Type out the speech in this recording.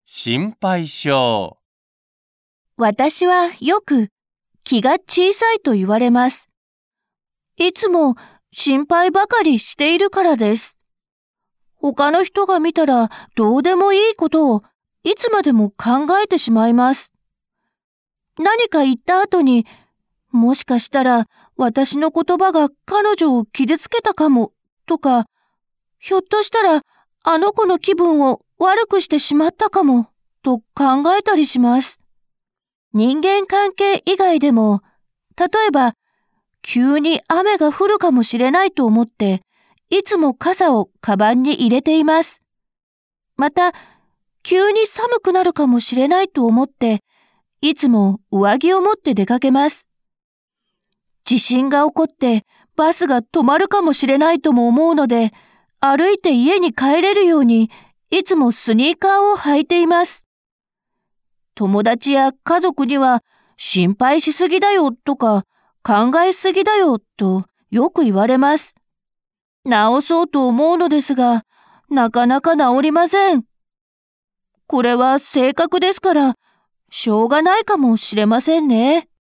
心配性。 私はよく気が小さいと言われます。いつも心配ばかりしているからです。他の人が見たらどうでもいいことをいつまでも考えてしまいます。何か言った後に、もしかしたら私の言葉が彼女を傷つけたかもとか、ひょっとしたらあの子の気分を悪くしてしまったかもと考えたりします。人間関係以外でも、例えば急に雨が降るかもしれないと思って、いつも傘をカバンに入れています。また、急に寒くなるかもしれないと思って、いつも上着を持って出かけます。地震が起こってバスが止まるかもしれないとも思うので、歩いて家に帰れるようにいつもスニーカーを履いています。友達や家族には心配しすぎだよとか考えすぎだよとよく言われます。治そうと思うのですが、なかなか治りません。これは性格ですから、しょうがないかもしれませんね。